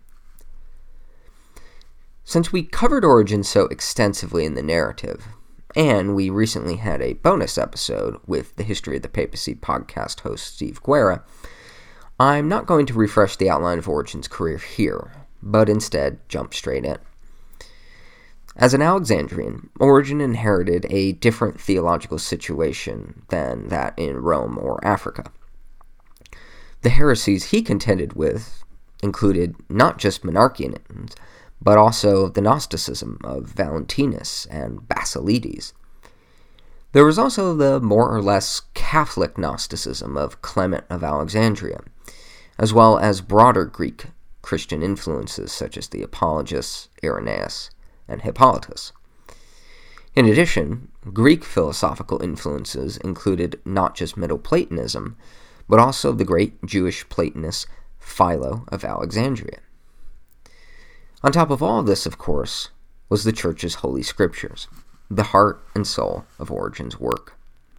Since we covered Origen so extensively in the narrative, and we recently had a bonus episode with the History of the Papacy podcast host Steve Guerra, I'm not going to refresh the outline of Origen's career here, but instead jump straight in. As an Alexandrian, Origen inherited a different theological situation than that in Rome or Africa. The heresies he contended with included not just monarchianism, but also the Gnosticism of Valentinus and Basilides. There was also the more or less Catholic Gnosticism of Clement of Alexandria, as well as broader Greek Christian influences such as the Apologists, Irenaeus, and Hippolytus. In addition, Greek philosophical influences included not just Middle Platonism, but also the great Jewish Platonist Philo of Alexandria. On top of all this, of course, was the Church's Holy Scriptures, the heart and soul of Origen's work.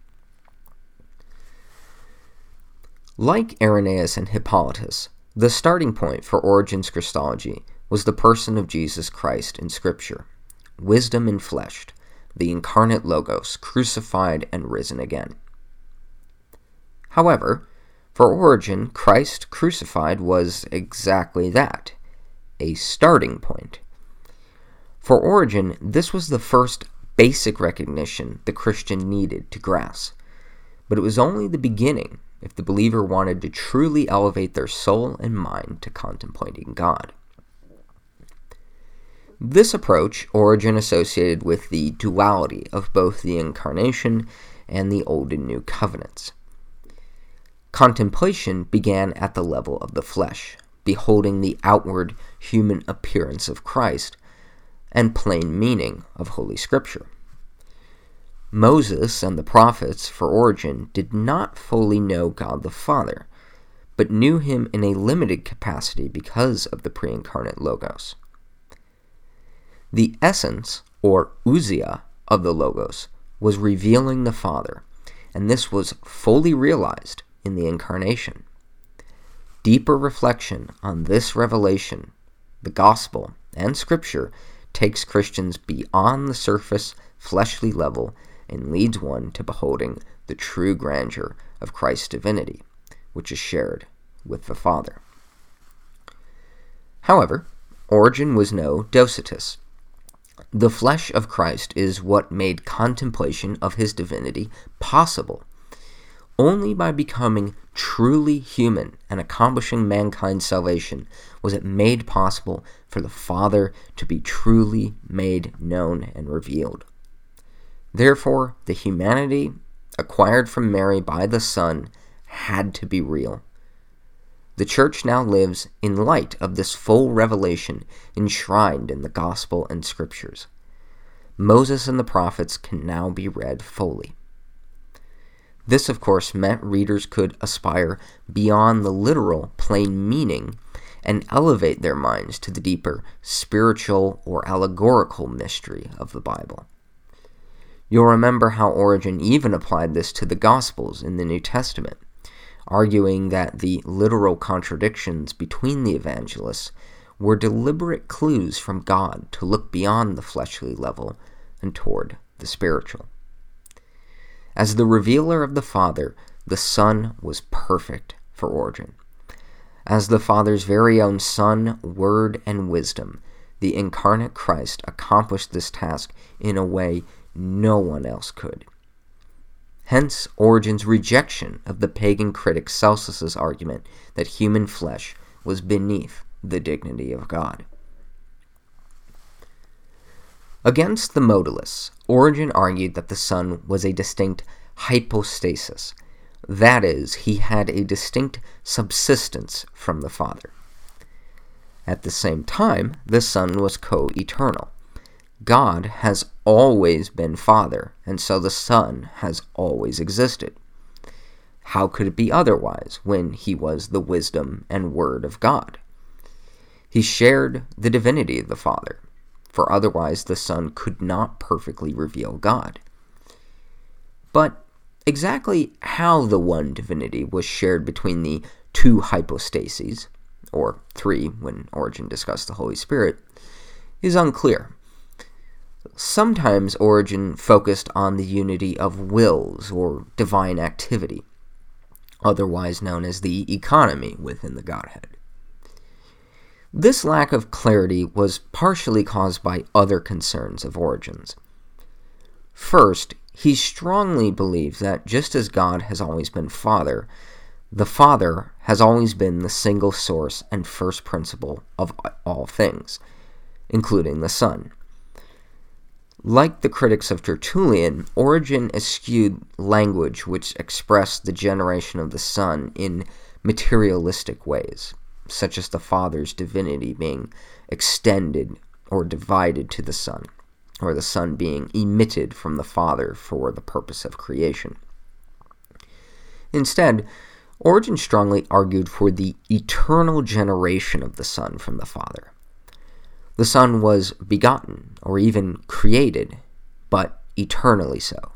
Like Irenaeus and Hippolytus, the starting point for Origen's Christology was the person of Jesus Christ in Scripture, wisdom enfleshed, the incarnate Logos, crucified and risen again. However, for Origen, Christ crucified was exactly that, a starting point. For Origen, this was the first basic recognition the Christian needed to grasp, but it was only the beginning if the believer wanted to truly elevate their soul and mind to contemplating God. This approach Origen associated with the duality of both the Incarnation and the Old and New Covenants. Contemplation began at the level of the flesh, beholding the outward human appearance of Christ and plain meaning of Holy Scripture. Moses and the prophets, for Origen, did not fully know God the Father, but knew him in a limited capacity because of the pre-incarnate Logos. The essence, or ousia, of the Logos was revealing the Father, and this was fully realized in the Incarnation. Deeper reflection on this revelation, the Gospel, and Scripture takes Christians beyond the surface, fleshly level and leads one to beholding the true grandeur of Christ's divinity, which is shared with the Father. However, Origen was no Docetus. The flesh of Christ is what made contemplation of his divinity possible. Only by becoming truly human and accomplishing mankind's salvation was it made possible for the Father to be truly made known and revealed. Therefore, the humanity acquired from Mary by the Son had to be real. The Church now lives in light of this full revelation enshrined in the Gospel and Scriptures. Moses and the prophets can now be read fully. This, of course, meant readers could aspire beyond the literal, plain meaning and elevate their minds to the deeper spiritual or allegorical mystery of the Bible. You'll remember how Origen even applied this to the Gospels in the New Testament, arguing that the literal contradictions between the evangelists were deliberate clues from God to look beyond the fleshly level and toward the spiritual. As the revealer of the Father, the Son was perfect for Origen. As the Father's very own Son, Word, and Wisdom, the incarnate Christ accomplished this task in a way no one else could. Hence, Origen's rejection of the pagan critic Celsus's argument that human flesh was beneath the dignity of God. Against the modalists, Origen argued that the Son was a distinct hypostasis, that is, he had a distinct subsistence from the Father. At the same time, the Son was co-eternal. God has always been Father, and so the Son has always existed. How could it be otherwise when he was the wisdom and word of God? He shared the divinity of the Father, for otherwise the Son could not perfectly reveal God. But exactly how the one divinity was shared between the two hypostases, or three when Origen discussed the Holy Spirit, is unclear. Sometimes Origen focused on the unity of wills or divine activity, otherwise known as the economy within the Godhead. This lack of clarity was partially caused by other concerns of Origen's. First, he strongly believes that just as God has always been Father, the Father has always been the single source and first principle of all things, including the Son. Like the critics of Tertullian, Origen eschewed language which expressed the generation of the Son in materialistic ways, such as the Father's divinity being extended or divided to the Son, or the Son being emitted from the Father for the purpose of creation. Instead, Origen strongly argued for the eternal generation of the Son from the Father. The Son was begotten, or even created, but eternally so.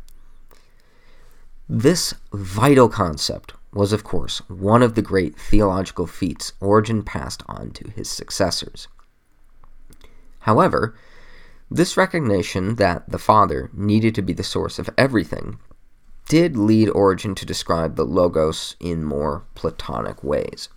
This vital concept was, of course, one of the great theological feats Origen passed on to his successors. However, this recognition that the Father needed to be the source of everything did lead Origen to describe the Logos in more Platonic ways.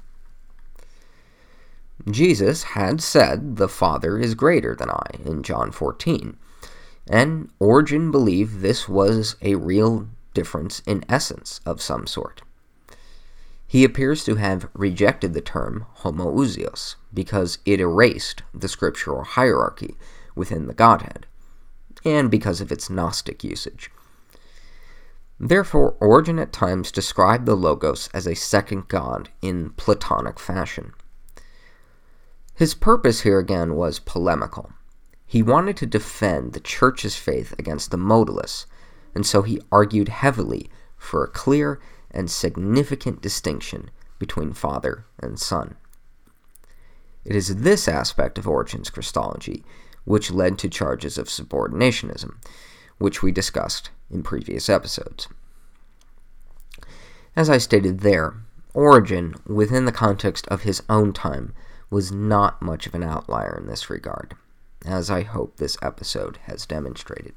Jesus had said, "The Father is greater than I," in John 14, and Origen believed this was a real difference in essence of some sort. He appears to have rejected the term homoousios because it erased the scriptural hierarchy within the Godhead, and because of its Gnostic usage. Therefore, Origen at times described the Logos as a second God in Platonic fashion. His purpose here again was polemical. He wanted to defend the Church's faith against the modalists, and so he argued heavily for a clear and significant distinction between Father and Son. It is this aspect of Origen's Christology which led to charges of subordinationism, which we discussed in previous episodes. As I stated there, Origen, within the context of his own time, was not much of an outlier in this regard, as I hope this episode has demonstrated.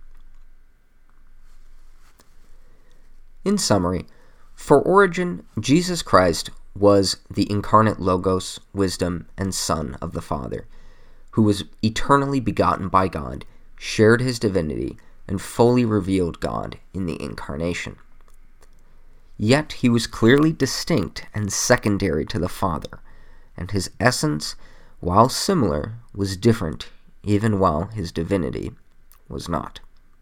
In summary, for Origen, Jesus Christ was the incarnate Logos, wisdom, and Son of the Father, who was eternally begotten by God, shared his divinity, and fully revealed God in the Incarnation. Yet he was clearly distinct and secondary to the Father, and his essence, while similar, was different, even while his divinity was not.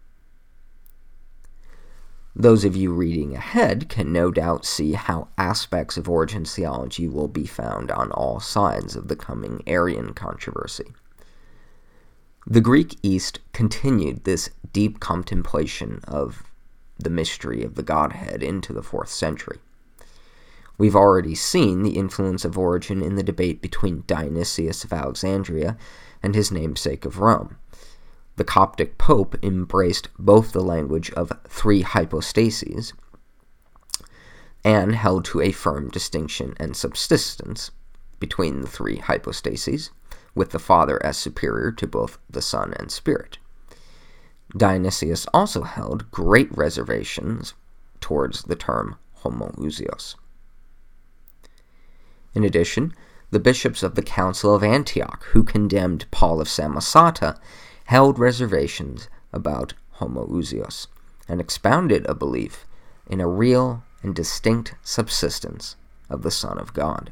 Those of you reading ahead can no doubt see how aspects of Origen's theology will be found on all sides of the coming Arian controversy. The Greek East continued this deep contemplation of the mystery of the Godhead into the 4th century. We've already seen the influence of Origen in the debate between Dionysius of Alexandria and his namesake of Rome. The Coptic Pope embraced both the language of 3 hypostases and held to a firm distinction and subsistence between the 3 hypostases, with the Father as superior to both the Son and Spirit. Dionysius also held great reservations towards the term homoousios. In addition, the bishops of the Council of Antioch, who condemned Paul of Samosata, held reservations about homoousios and expounded a belief in a real and distinct subsistence of the Son of God.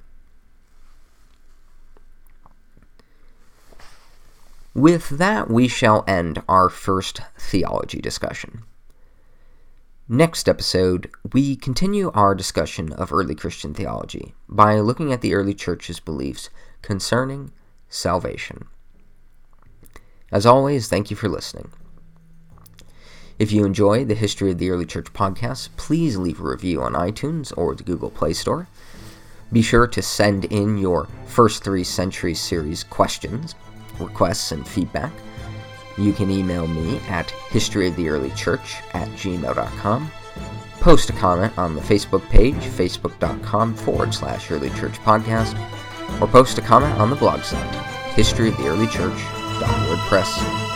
With that, we shall end our first theology discussion. Next episode, we continue our discussion of early Christian theology by looking at the early church's beliefs concerning salvation. As always, thank you for listening. If you enjoy the History of the Early Church podcast, please leave a review on iTunes or the Google Play Store. Be sure to send in your First 3 Centuries series questions, requests, and feedback. You can email me at historyoftheearlychurch@gmail.com, post a comment on the Facebook page, facebook.com/earlychurchpodcast, or post a comment on the blog site, historyoftheearlychurch.wordpress.com.